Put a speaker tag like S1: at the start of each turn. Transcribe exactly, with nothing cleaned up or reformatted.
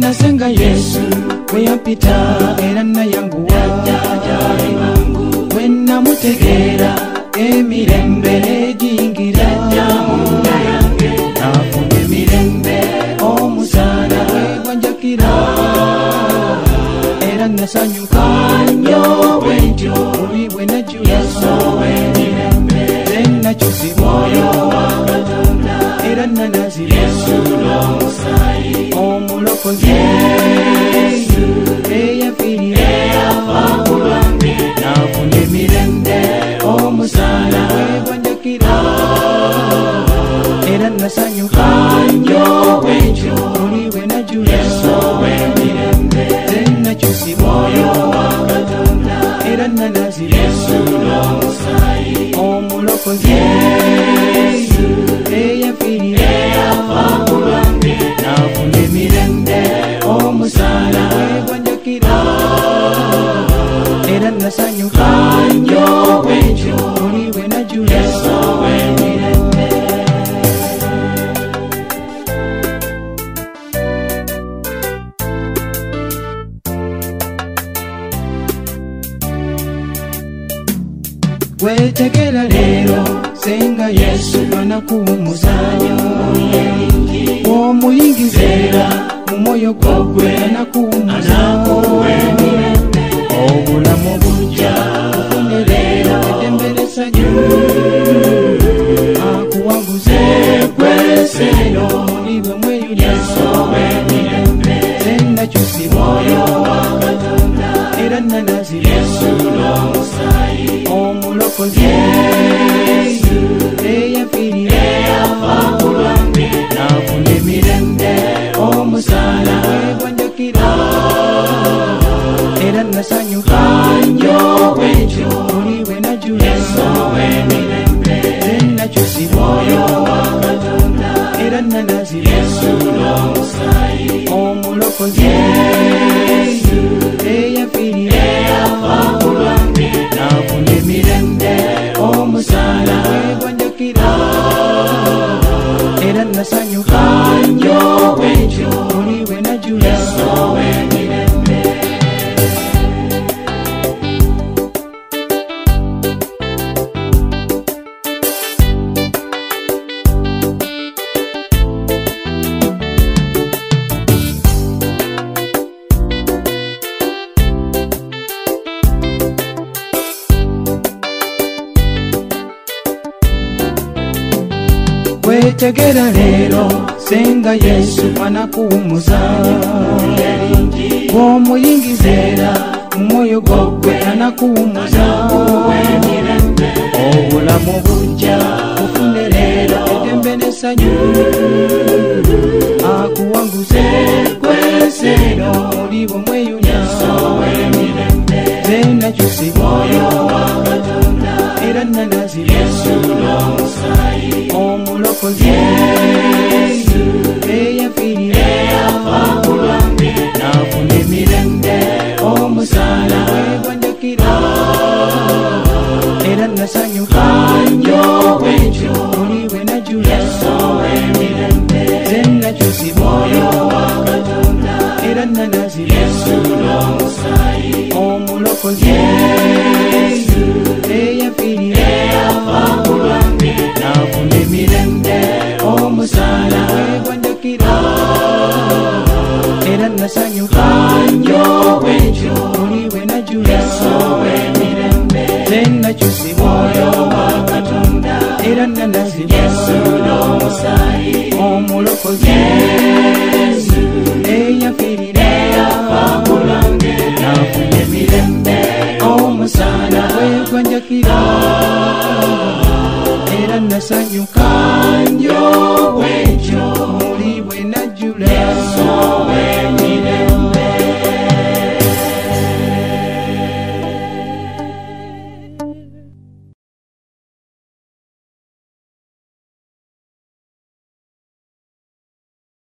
S1: nasenga Yesu we yapita era nayanguwa we namutegera emirembe nejingira nafuna emirembe omusana we gwanjakira era nasanyuka nnyo bwentyo buli bwe najula nakyusa mwoyo era nanazira omulokozi eyafirira nafuna emirembe omusana we gwanjakira era nasanyuka nnyo bwentyo buli bwe najula nakyusa mwoyo era nanazira omulokozi eyafirira nafuna emirembe omusana we gwanjakira era nasanyuka nnyo bwentyo buli bwe najula wetegera lero senga Yesu anakuwumuzanya omuyingizera mu mwoyo gwe anakuwumuzanya obulamu bujja ufune lero edemberesanyu akuwanguze gweseno mulibwe mweyulya zenakyusa mwoyo era nanazira omulokozi eyafirira nafuna emirembe omusana we gwanjakira era nasanyuka nnyo bwentyo buli bwe najula zenakyusa mwoyo era nanazira omulokozi eyafirira nafuna emirembe omusana we gwanjakira era nasanyuka nnyo bwentyo buli bwe najula wetegera lero senga Yesu anakuwumuzanya omuyingizera mu mwoyo gwe anakuwumuzanya obulamu bujja ufune lero edembe n'essanyu akuwanguze gweseno muli bwe mweyunya zenakyusa mwoyo era nanazira omulokozi eyafirira nafuna emirembe omusana we gwanjakira era nasanyuka nnyo bwentyo buli bwe najula zenakyusa mwoyo era nanazira omulokozi eyafirira nafuna emirembe omusana we gwanjakira era nasanyuka nnyo bwentyo buli bwe najula zenakyusa mwoyo era nanazira omulokozi eyafirira nafuna emirembe omusana we gwanjakira era nasanyuka nnyo bwentyo